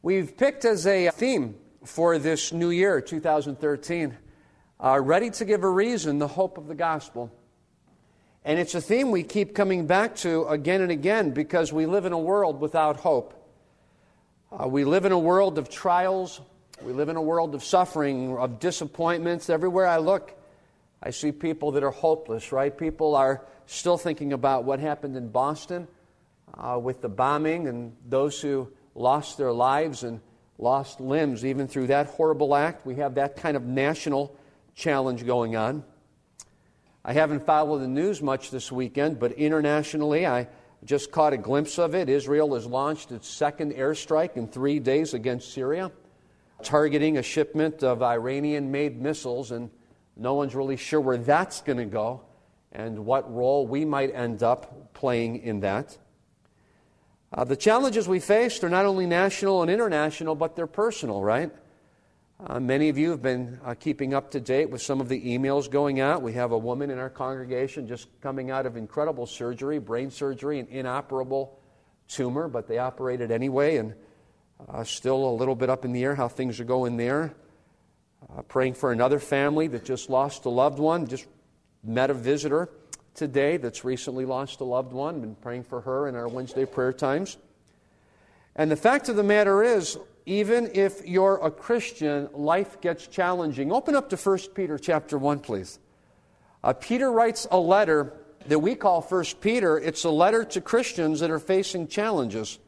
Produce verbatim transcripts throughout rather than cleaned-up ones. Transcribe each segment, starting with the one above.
We've picked as a theme for this new year, two thousand thirteen, uh, ready to give a reason, the hope of the gospel. And it's a theme we keep coming back to again and again because we live in a world without hope. Uh, we live in a world of trials. We live in a world of suffering, of disappointments. Everywhere I look, I see people that are hopeless, right? People are still thinking about what happened in Boston uh, with the bombing and those who lost their lives and lost limbs even through that horrible act. We have that kind of national challenge going on. I haven't followed the news much this weekend, but internationally I just caught a glimpse of it. Israel has launched its second airstrike in three days against Syria, targeting a shipment of Iranian-made missiles, and no one's really sure where that's going to go and what role we might end up playing in that. Uh, the challenges we faced are not only national and international, but they're personal, right? Uh, many of you have been uh, keeping up to date with some of the emails going out. We have a woman in our congregation just coming out of incredible surgery, brain surgery, an inoperable tumor, but they operated anyway, and uh, still a little bit up in the air how things are going there. Uh, praying for another family that just lost a loved one. Just met a visitor today that's recently lost a loved one. Been praying for her in our Wednesday prayer times. And the fact of the matter is, even if you're a Christian, life gets challenging. Open up to First Peter chapter one, please. Uh, Peter writes a letter that we call First Peter. It's a letter to Christians that are facing challenges.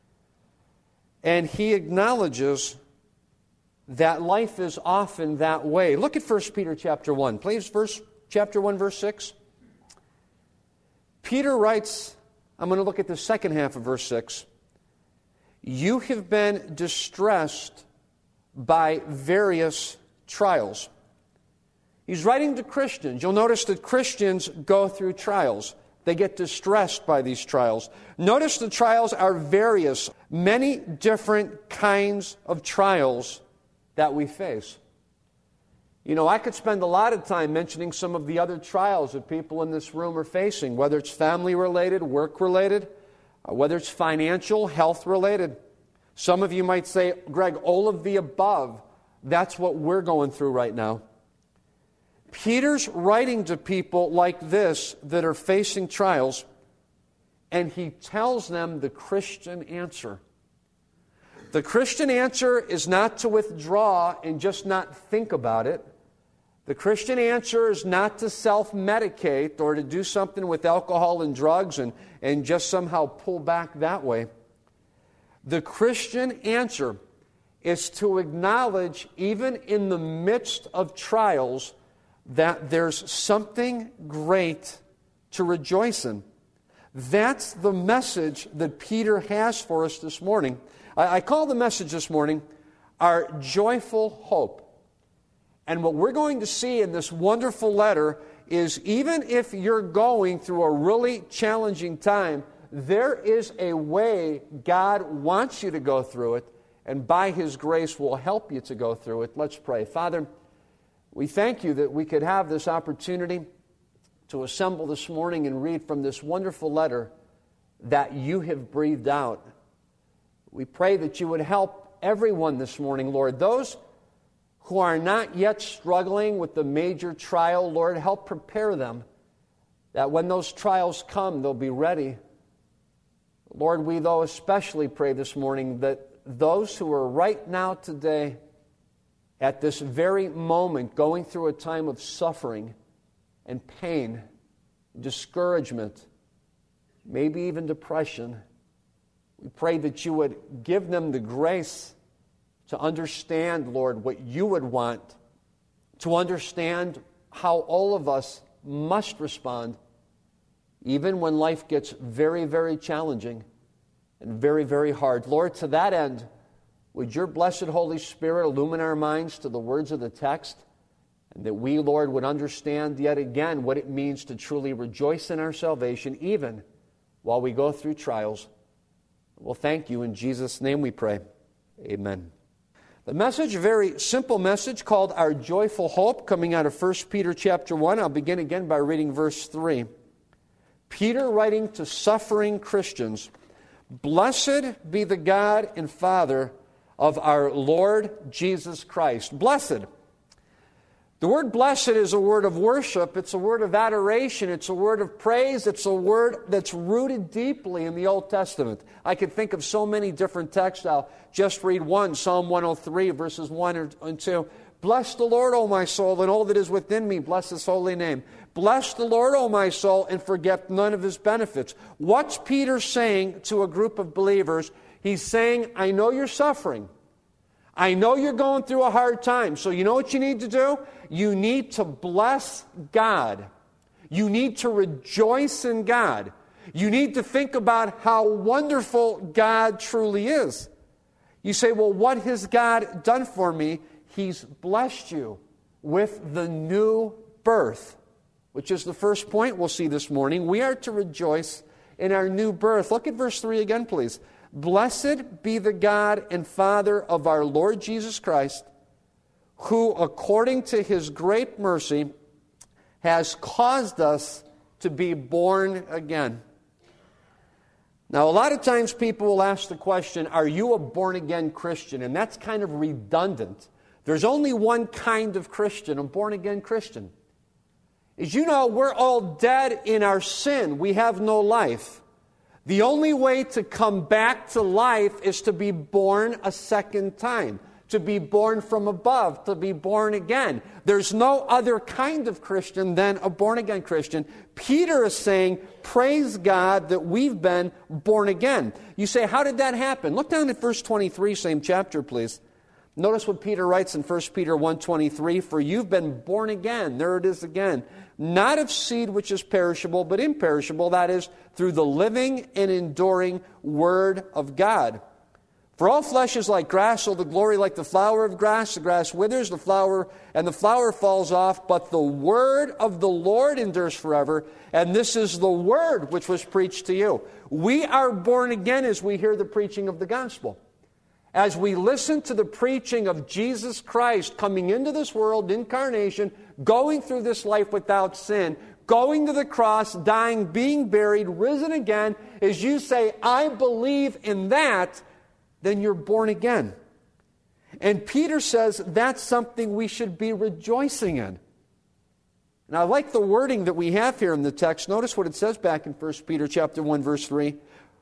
And he acknowledges that life is often that way. Look at First Peter chapter one, please. Verse, chapter one, verse six. Peter writes, I'm going to look at the second half of verse six. You have been distressed by various trials. He's writing to Christians. You'll notice that Christians go through trials. They get distressed by these trials. Notice the trials are various, many different kinds of trials that we face. You know, I could spend a lot of time mentioning some of the other trials that people in this room are facing, whether it's family-related, work-related, uh, whether it's financial, health-related. Some of you might say, Greg, all of the above, that's what we're going through right now. Peter's writing to people like this that are facing trials, and he tells them the Christian answer. The Christian answer is not to withdraw and just not think about it. The Christian answer is not to self-medicate or to do something with alcohol and drugs and, and just somehow pull back that way. The Christian answer is to acknowledge, even in the midst of trials, that there's something great to rejoice in. That's the message that Peter has for us this morning. I, I call the message this morning, Our Joyful Hope. And what we're going to see in this wonderful letter is, even if you're going through a really challenging time, there is a way God wants you to go through it, and by His grace will help you to go through it. Let's pray. Father, we thank You that we could have this opportunity to assemble this morning and read from this wonderful letter that You have breathed out. We pray that You would help everyone this morning, Lord. Those who are not yet struggling with the major trial, Lord, help prepare them, that when those trials come, they'll be ready. Lord, we, though, especially pray this morning that those who are right now today, at this very moment, going through a time of suffering and pain, discouragement, maybe even depression, we pray that You would give them the grace to understand, Lord, what You would want, to understand how all of us must respond, even when life gets very, very challenging and very, very hard. Lord, to that end, would Your blessed Holy Spirit illumine our minds to the words of the text, and that we, Lord, would understand yet again what it means to truly rejoice in our salvation, even while we go through trials. Well, thank You. In Jesus' name we pray. Amen. The message, a very simple message called Our Joyful Hope, coming out of First Peter chapter one. I'll begin again by reading verse three. Peter writing to suffering Christians, Blessed be the God and Father of our Lord Jesus Christ. Blessed. The word blessed is a word of worship. It's a word of adoration. It's a word of praise. It's a word that's rooted deeply in the Old Testament. I could think of so many different texts. I'll just read one, Psalm one oh three, verses one and two. Bless the Lord, O my soul, and all that is within me. Bless His holy name. Bless the Lord, O my soul, and forget none of His benefits. What's Peter saying to a group of believers? He's saying, I know you're suffering. I know you're going through a hard time. So you know what you need to do? You need to bless God. You need to rejoice in God. You need to think about how wonderful God truly is. You say, well, what has God done for me? He's blessed you with the new birth, which is the first point we'll see this morning. We are to rejoice in our new birth. Look at verse three again, please. Blessed be the God and Father of our Lord Jesus Christ, who, according to His great mercy, has caused us to be born again. Now, a lot of times people will ask the question, are you a born-again Christian? And that's kind of redundant. There's only one kind of Christian, a born-again Christian. As you know, we're all dead in our sin. We have no life. The only way to come back to life is to be born a second time, to be born from above, to be born again. There's no other kind of Christian than a born-again Christian. Peter is saying, praise God that we've been born again. You say, how did that happen? Look down at verse twenty-three, same chapter, please. Notice what Peter writes in First Peter one twenty-three, for you've been born again, there it is again, not of seed which is perishable, but imperishable, that is, through the living and enduring Word of God. For all flesh is like grass, so the glory like the flower of grass. The grass withers, the flower, and the flower falls off, but the word of the Lord endures forever, and this is the word which was preached to you. We are born again as we hear the preaching of the gospel. As we listen to the preaching of Jesus Christ coming into this world, incarnation, going through this life without sin, going to the cross, dying, being buried, risen again, as you say, I believe in that, then you're born again. And Peter says that's something we should be rejoicing in. And I like the wording that we have here in the text. Notice what it says back in First Peter chapter one, verse three.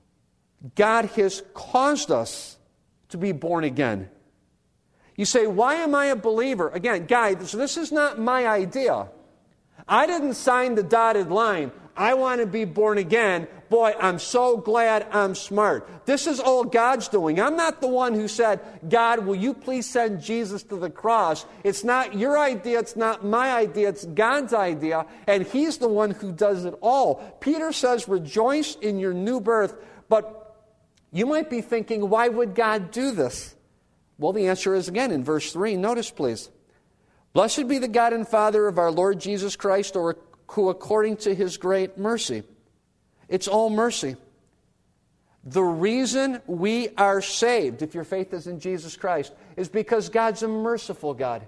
God has caused us to be born again. You say, why am I a believer? Again, guys, this is not my idea. I didn't sign the dotted line. I want to be born again. Boy, I'm so glad I'm smart. This is all God's doing. I'm not the one who said, God, will you please send Jesus to the cross? It's not your idea. It's not my idea. It's God's idea. And He's the one who does it all. Peter says, rejoice in your new birth. But you might be thinking, why would God do this? Well, the answer is again in verse three. Notice, please. Blessed be the God and Father of our Lord Jesus Christ, or who according to His great mercy. It's all mercy. The reason we are saved, if your faith is in Jesus Christ, is because God's a merciful God.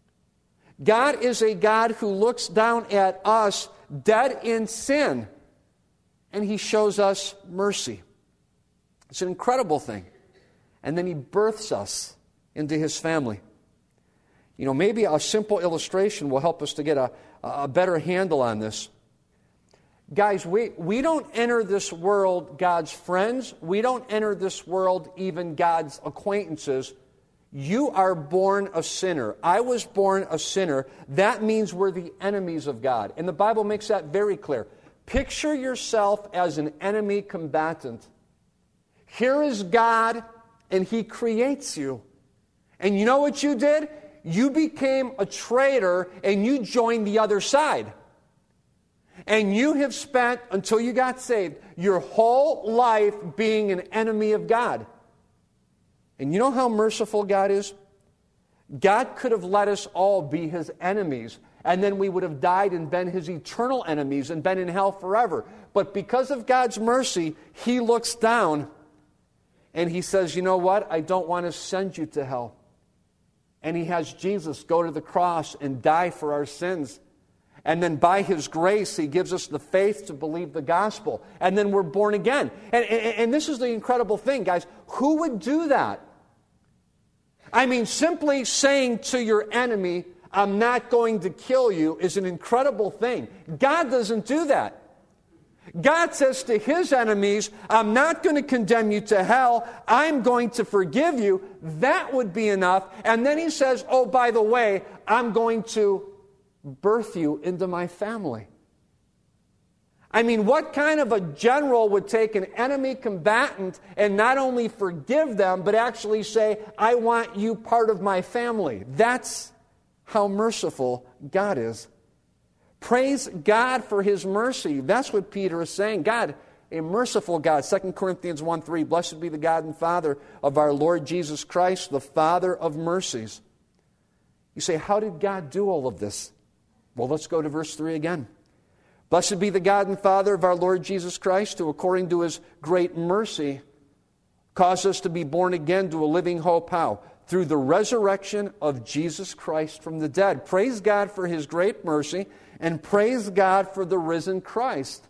God is a God who looks down at us dead in sin, and He shows us mercy. It's an incredible thing. And then He births us into His family. You know, maybe a simple illustration will help us to get a, a better handle on this. Guys, we, we don't enter this world God's friends. We don't enter this world even God's acquaintances. You are born a sinner. I was born a sinner. That means we're the enemies of God. And the Bible makes that very clear. Picture yourself as an enemy combatant. Here is God, and He creates you. And you know what you did? You became a traitor, and you joined the other side. And you have spent, until you got saved, your whole life being an enemy of God. And you know how merciful God is? God could have let us all be His enemies, and then we would have died and been His eternal enemies and been in hell forever. But because of God's mercy, He looks down and He says, you know what? I don't want to send you to hell. And He has Jesus go to the cross and die for our sins. And then by His grace, He gives us the faith to believe the gospel. And then we're born again. And, and, and this is the incredible thing, guys. Who would do that? I mean, simply saying to your enemy, I'm not going to kill you, is an incredible thing. God doesn't do that. God says to his enemies, I'm not going to condemn you to hell. I'm going to forgive you. That would be enough. And then he says, oh, by the way, I'm going to birth you into my family. I mean, what kind of a general would take an enemy combatant and not only forgive them, but actually say, I want you part of my family? That's how merciful God is. Praise God for his mercy. That's what Peter is saying. God, a merciful God. Second Corinthians one three, blessed be the God and Father of our Lord Jesus Christ, the Father of mercies. You say, how did God do all of this? Well, let's go to verse three again. Blessed be the God and Father of our Lord Jesus Christ, who according to his great mercy caused us to be born again to a living hope. How? Through the resurrection of Jesus Christ from the dead. Praise God for his great mercy, and praise God for the risen Christ.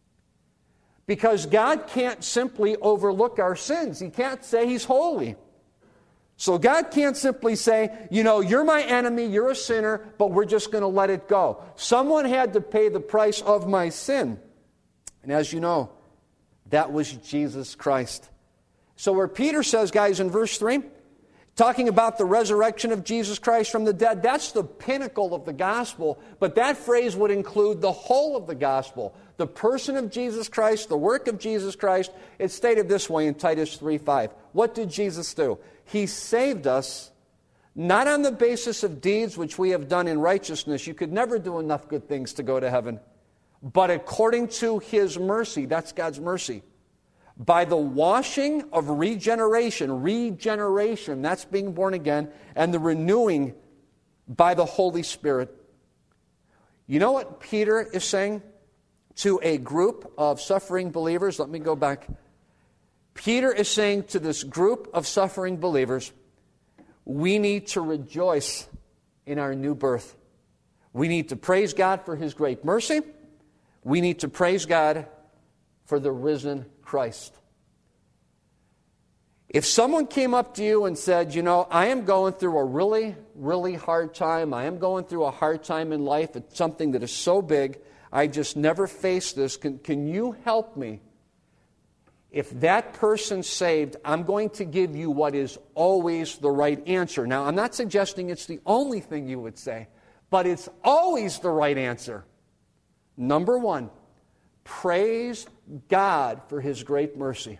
Because God can't simply overlook our sins. He can't say he's holy. So God can't simply say, you know, you're my enemy, you're a sinner, but we're just going to let it go. Someone had to pay the price of my sin. And as you know, that was Jesus Christ. So where Peter says, guys, in verse three, talking about the resurrection of Jesus Christ from the dead, that's the pinnacle of the gospel. But that phrase would include the whole of the gospel. The person of Jesus Christ, the work of Jesus Christ. It's stated this way in Titus three five. What did Jesus do? He saved us, not on the basis of deeds which we have done in righteousness. You could never do enough good things to go to heaven. But according to his mercy, that's God's mercy. By the washing of regeneration, regeneration, that's being born again, and the renewing by the Holy Spirit. You know what Peter is saying to a group of suffering believers? Let me go back. Peter is saying to this group of suffering believers, we need to rejoice in our new birth. We need to praise God for his great mercy. We need to praise God for the risen Christ. If someone came up to you and said, you know, I am going through a really, really hard time. I am going through a hard time in life. It's something that is so big. I just never faced this. Can, can you help me? If that person's saved, I'm going to give you what is always the right answer. Now, I'm not suggesting it's the only thing you would say, but it's always the right answer. Number one, praise God for his great mercy.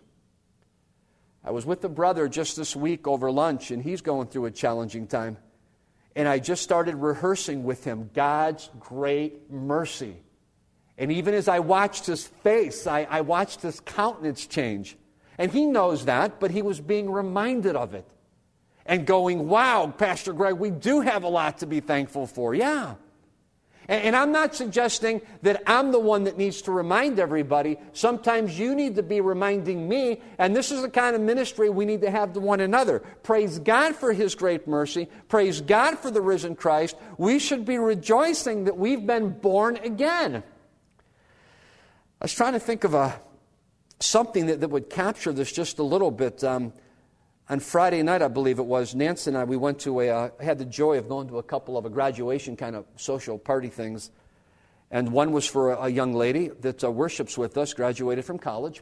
I was with a brother just this week over lunch, and he's going through a challenging time. And I just started rehearsing with him God's great mercy. And even as I watched his face, I, I watched his countenance change. And he knows that, but he was being reminded of it. And going, wow, Pastor Greg, we do have a lot to be thankful for. Yeah. And, and I'm not suggesting that I'm the one that needs to remind everybody. Sometimes you need to be reminding me. And this is the kind of ministry we need to have to one another. Praise God for his great mercy. Praise God for the risen Christ. We should be rejoicing that we've been born again. I was trying to think of a something that, that would capture this just a little bit. Um, on Friday night, I believe it was, Nancy and I, we went to a, uh, had the joy of going to a couple of a graduation kind of social party things. And one was for a, a young lady that uh, worships with us, graduated from college.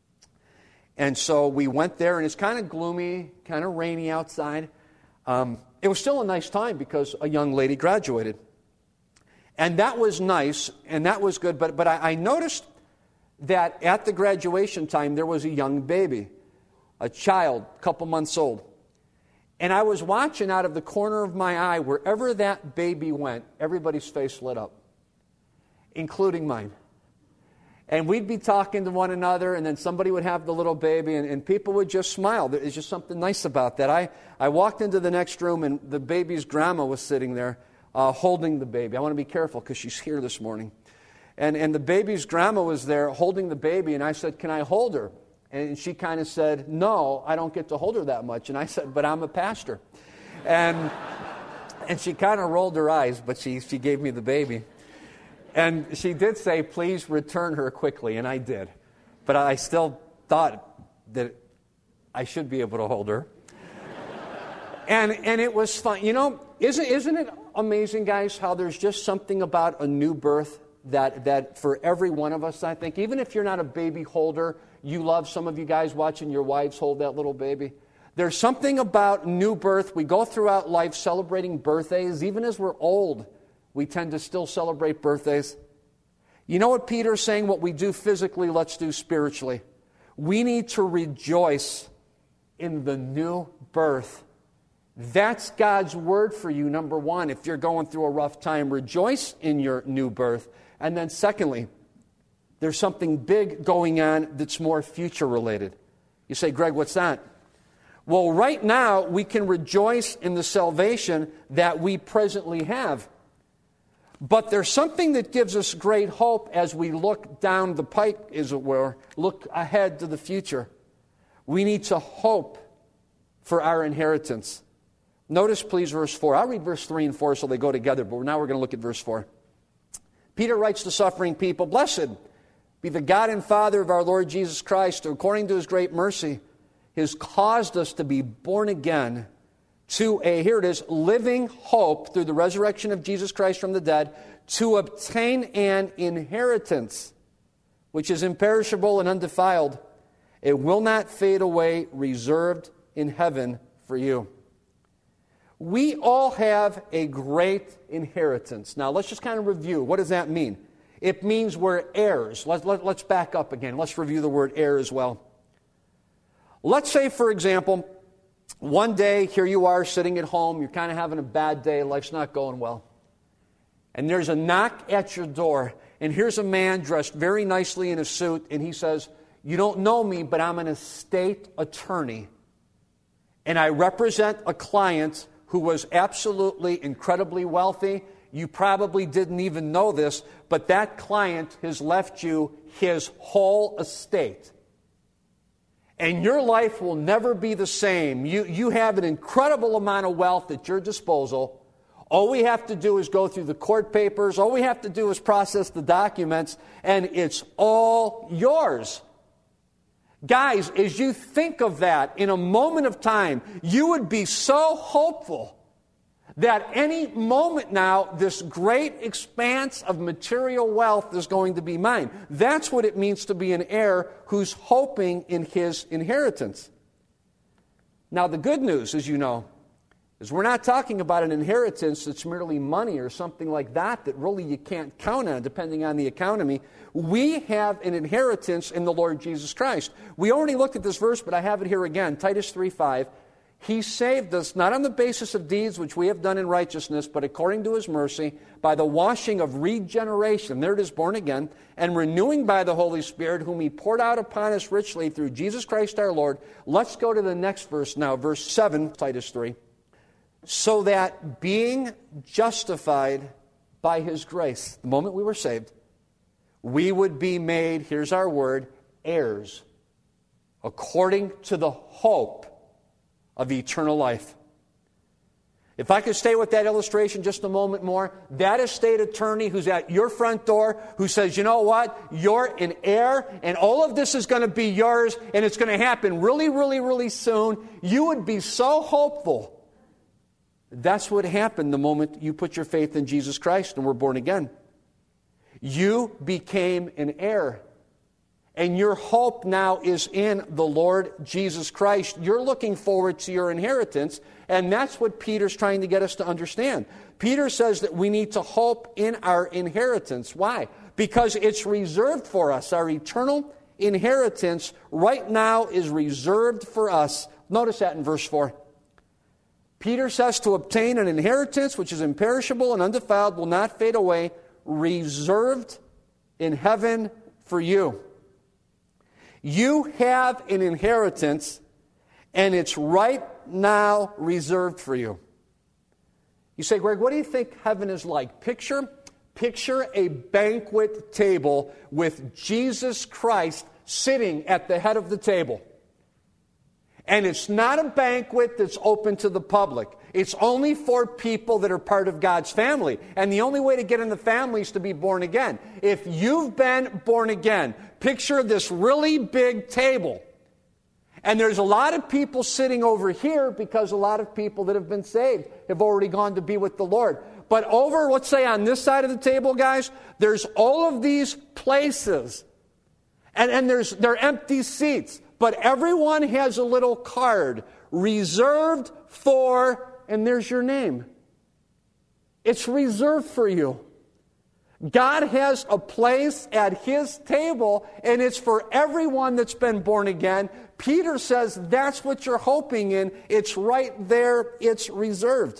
And so we went there, and it's kind of gloomy, kind of rainy outside. Um, it was still a nice time because a young lady graduated. And that was nice, and that was good. But, but I, I noticed that at the graduation time, there was a young baby, a child, a couple months old. And I was watching out of the corner of my eye, wherever that baby went, everybody's face lit up, including mine. And we'd be talking to one another, and then somebody would have the little baby, and, and people would just smile. There's just something nice about that. I, I walked into the next room, and the baby's grandma was sitting there uh, holding the baby. I want to be careful because she's here this morning. And, and the baby's grandma was there holding the baby, and I said, can I hold her? And she kind of said, no, I don't get to hold her that much. And I said, but I'm a pastor. And and she kind of rolled her eyes, but she, she gave me the baby. And she did say, please return her quickly, and I did. But I still thought that I should be able to hold her. And and it was fun. You know, isn't isn't it amazing, guys, how there's just something about a new birth that that for every one of us, I think, even if you're not a baby holder, you love, some of you guys watching your wives hold that little baby. There's something about new birth. We go throughout life celebrating birthdays. Even as we're old, we tend to still celebrate birthdays. You know what Peter's saying? What we do physically, let's do spiritually. We need to rejoice in the new birth. That's God's word for you, number one. If you're going through a rough time, rejoice in your new birth. And then secondly, there's something big going on that's more future related. You say, Greg, what's that? Well, right now, we can rejoice in the salvation that we presently have. But there's something that gives us great hope as we look down the pike, as it were, look ahead to the future. We need to hope for our inheritance. Notice, please, verse four. I'll read verse three and four so they go together, but now we're going to look at verse four. Peter writes to suffering people, "Blessed be the God and Father of our Lord Jesus Christ, who according to His great mercy has caused us to be born again to a," here it is, "living hope through the resurrection of Jesus Christ from the dead, to obtain an inheritance which is imperishable and undefiled. It will not fade away, reserved in heaven for you." We all have a great inheritance. Now, let's just kind of review. What does that mean? It means we're heirs. Let, let, let's back up again. Let's review the word heir as well. Let's say, for example, one day, here you are sitting at home. You're kind of having a bad day. Life's not going well. And there's a knock at your door. And here's a man dressed very nicely in a suit. And he says, "You don't know me, but I'm an estate attorney. And I represent a client who was absolutely incredibly wealthy. You probably didn't even know this, but that client has left you his whole estate. And your life will never be the same. You, you have an incredible amount of wealth at your disposal. All we have to do is go through the court papers. All we have to do is process the documents, and it's all yours." Guys, as you think of that in a moment of time, you would be so hopeful that any moment now, this great expanse of material wealth is going to be mine. That's what it means to be an heir who's hoping in his inheritance. Now, the good news, as you know, is we're not talking about an inheritance that's merely money or something like that that really you can't count on depending on the economy. We have an inheritance in the Lord Jesus Christ. We already looked at this verse, but I have it here again. Titus three five. He saved us not on the basis of deeds which we have done in righteousness, but according to His mercy, by the washing of regeneration, there it is, born again, and renewing by the Holy Spirit, whom He poured out upon us richly through Jesus Christ our Lord. Let's go to the next verse now, verse seven, Titus three. "So that being justified by His grace," the moment we were saved, "we would be made," here's our word, "heirs, according to the hope of eternal life." If I could stay with that illustration just a moment more, that estate attorney who's at your front door, who says, "You know what, you're an heir, and all of this is going to be yours, and it's going to happen really, really, really soon," you would be so hopeful. That's what happened the moment you put your faith in Jesus Christ and were born again. You became an heir. And your hope now is in the Lord Jesus Christ. You're looking forward to your inheritance, and that's what Peter's trying to get us to understand. Peter says that we need to hope in our inheritance. Why? Because it's reserved for us. Our eternal inheritance right now is reserved for us. Notice that in verse four. Peter says to obtain an inheritance which is imperishable and undefiled, will not fade away, reserved in heaven for you. You have an inheritance, and it's right now reserved for you. You say, "Greg, what do you think heaven is like?" Picture, picture a banquet table with Jesus Christ sitting at the head of the table. And it's not a banquet that's open to the public. It's only for people that are part of God's family. And the only way to get in the family is to be born again. If you've been born again, picture this really big table. And there's a lot of people sitting over here because a lot of people that have been saved have already gone to be with the Lord. But over, let's say on this side of the table, guys, there's all of these places. And, and there's they're empty seats. But everyone has a little card reserved for, and there's your name. It's reserved for you. God has a place at His table, and it's for everyone that's been born again. Peter says that's what you're hoping in. It's right there. It's reserved.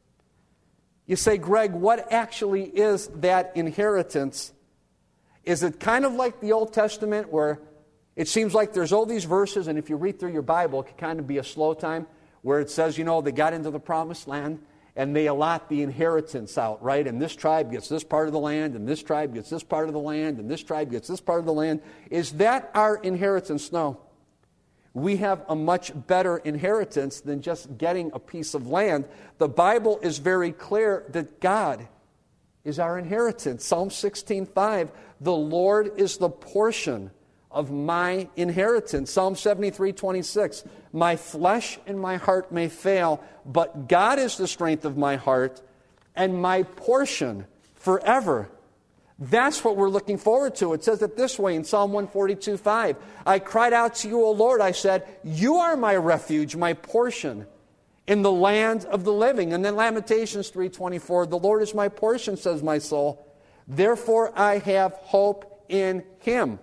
You say, Greg, what actually is that inheritance? Is it kind of like the Old Testament where it seems like there's all these verses, and if you read through your Bible, it can kind of be a slow time, where it says, you know, they got into the promised land, and they allot the inheritance out, right? And this tribe gets this part of the land, and this tribe gets this part of the land, and this tribe gets this part of the land. Is that our inheritance? No. We have a much better inheritance than just getting a piece of land. The Bible is very clear that God is our inheritance. Psalm sixteen five, the Lord is the portion of my inheritance. Psalm seventy-three twenty-six, my flesh and my heart may fail, but God is the strength of my heart and my portion forever. That's what we're looking forward to. It says it this way in Psalm one forty-two five. I cried out to you, O Lord. I said, you are my refuge, my portion in the land of the living. And then Lamentations three twenty-four. The Lord is my portion, says my soul. Therefore I have hope in Him.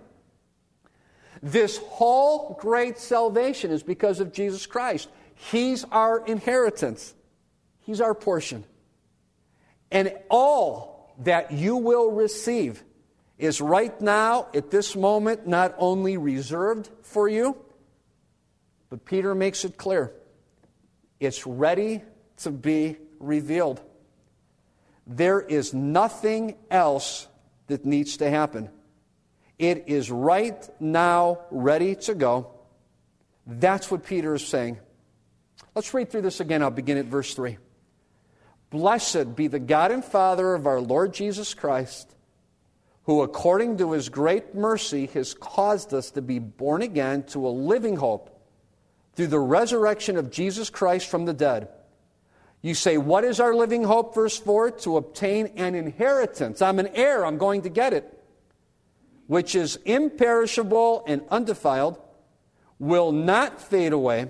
This whole great salvation is because of Jesus Christ. He's our inheritance. He's our portion. And all that you will receive is right now, at this moment, not only reserved for you, but Peter makes it clear. It's ready to be revealed. There is nothing else that needs to happen. It is right now ready to go. That's what Peter is saying. Let's read through this again. I'll begin at verse three. Blessed be the God and Father of our Lord Jesus Christ, who according to His great mercy has caused us to be born again to a living hope through the resurrection of Jesus Christ from the dead. You say, what is our living hope? Verse four, to obtain an inheritance. I'm an heir, I'm going to get it. Which is imperishable and undefiled, will not fade away,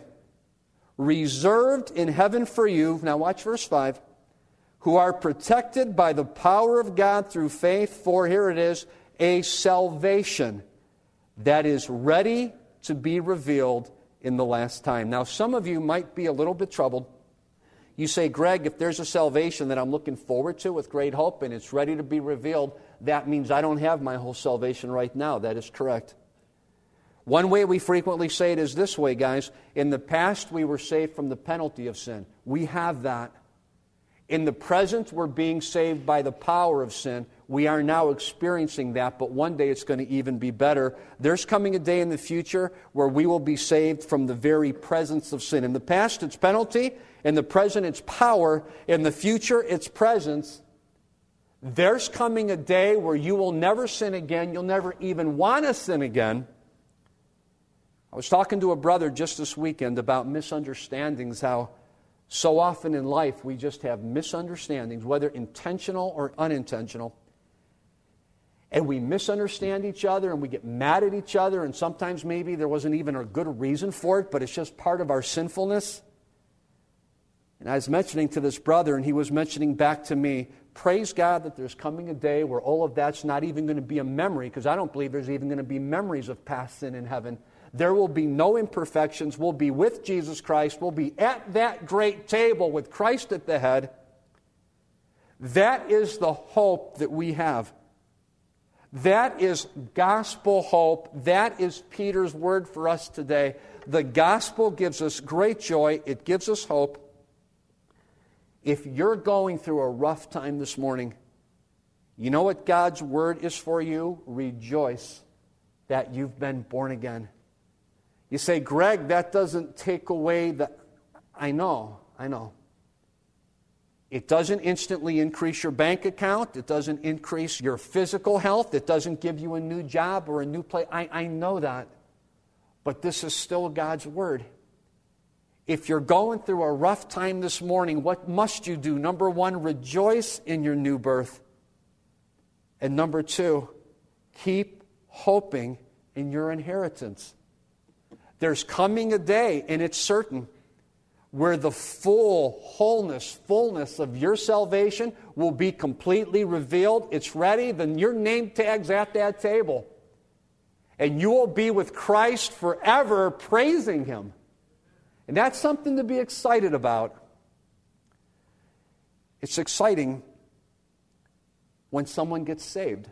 reserved in heaven for you. Now watch verse five. Who are protected by the power of God through faith for, here it is, a salvation that is ready to be revealed in the last time. Now some of you might be a little bit troubled. You say, Greg, if there's a salvation that I'm looking forward to with great hope and it's ready to be revealed, that means I don't have my whole salvation right now. That is correct. One way we frequently say it is this way, guys. In the past, we were saved from the penalty of sin. We have that. In the present, we're being saved by the power of sin. We are now experiencing that, but one day it's going to even be better. There's coming a day in the future where we will be saved from the very presence of sin. In the past, it's penalty. In the present, it's power. In the future, it's presence. There's coming a day where you will never sin again. You'll never even want to sin again. I was talking to a brother just this weekend about misunderstandings, how so often in life we just have misunderstandings, whether intentional or unintentional. And we misunderstand each other and we get mad at each other, and sometimes maybe there wasn't even a good reason for it, but it's just part of our sinfulness. And I was mentioning to this brother, and he was mentioning back to me, praise God that there's coming a day where all of that's not even going to be a memory, because I don't believe there's even going to be memories of past sin in heaven. There will be no imperfections. We'll be with Jesus Christ. We'll be at that great table with Christ at the head. That is the hope that we have. That is gospel hope. That is Peter's word for us today. The gospel gives us great joy. It gives us hope. If you're going through a rough time this morning, you know what God's word is for you? Rejoice that you've been born again. You say, Greg, that doesn't take away the... I know, I know. It doesn't instantly increase your bank account. It doesn't increase your physical health. It doesn't give you a new job or a new place. I, I know that. But this is still God's Word. If you're going through a rough time this morning, what must you do? Number one, rejoice in your new birth. And number two, keep hoping in your inheritance. There's coming a day, and it's certain, where the full wholeness, fullness of your salvation will be completely revealed. It's ready, then your name tag's at that table. And you will be with Christ forever praising Him. And that's something to be excited about. It's exciting when someone gets saved.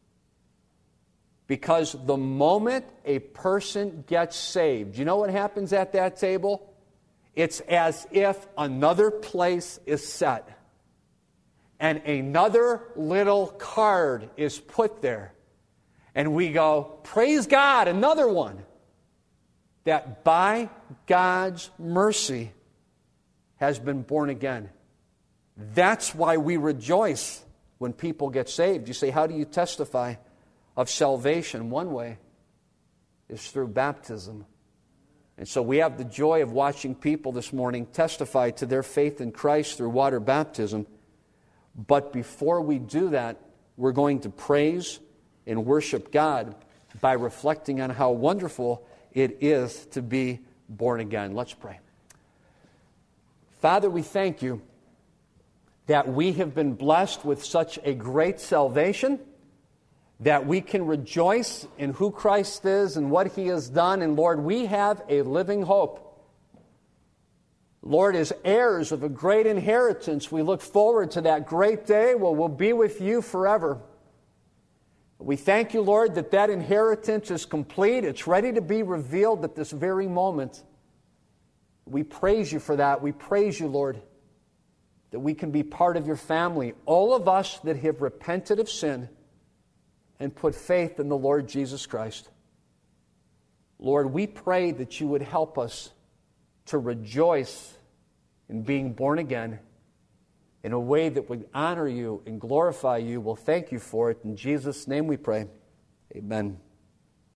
Because the moment a person gets saved, you know what happens at that table? It's as if another place is set. And another little card is put there. And we go, praise God, another one. That by God's mercy has been born again. That's why we rejoice when people get saved. You say, how do you testify of salvation? One way is through baptism. And so we have the joy of watching people this morning testify to their faith in Christ through water baptism. But before we do that, we're going to praise and worship God by reflecting on how wonderful it is to be born again. Let's pray. Father, we thank you that we have been blessed with such a great salvation, that we can rejoice in who Christ is and what He has done. And Lord, we have a living hope. Lord, as heirs of a great inheritance, we look forward to that great day where we'll be with you forever. We thank you, Lord, that that inheritance is complete. It's ready to be revealed at this very moment. We praise you for that. We praise you, Lord, that we can be part of your family. All of us that have repented of sin and put faith in the Lord Jesus Christ. Lord, we pray that you would help us to rejoice in being born again in a way that would honor you and glorify you. We'll thank you for it. In Jesus' name we pray. Amen.